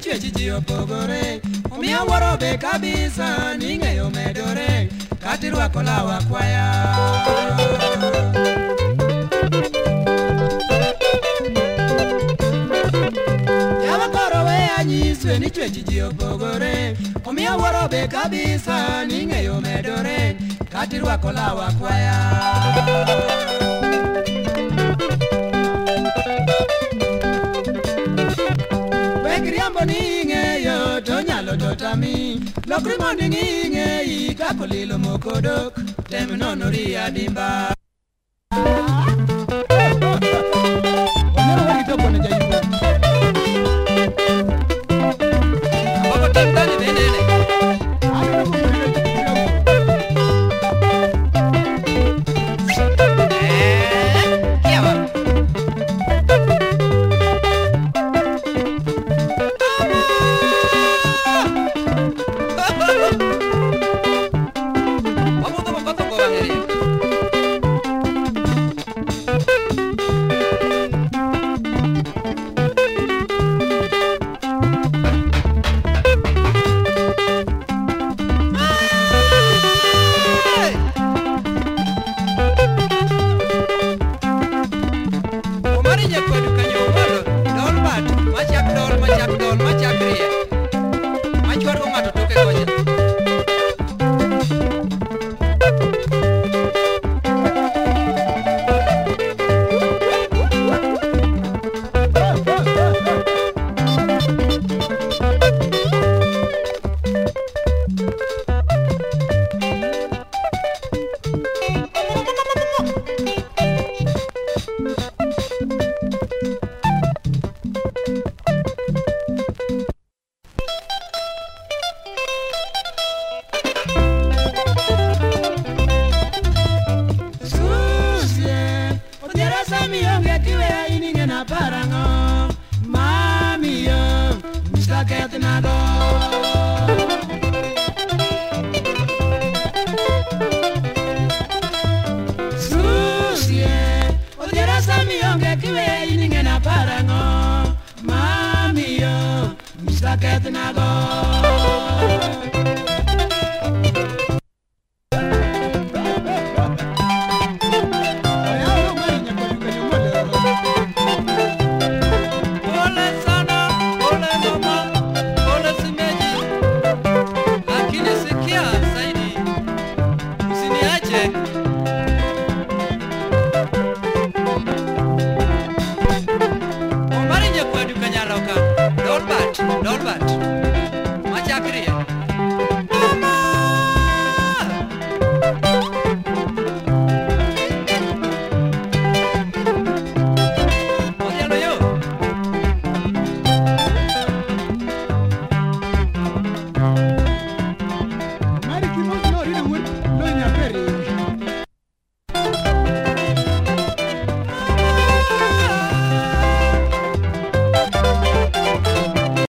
chwechi ji opogore omiyo wuoro be kabisa ning'eyo medore katirwako lawa kwaya yawa koro we anyiswe ni chwechi ji opogore omiyo wuoro be kabisa ning'eyo medore katirwako lawa kwaya Wekriambo ning'eyo to nyalo totami lokri mondi ng'ing'eyi kako lilo mokodok tem nonori adimba Onero warito kone jayuo Ababo tantani benene Mami yo, Mr. Ketnago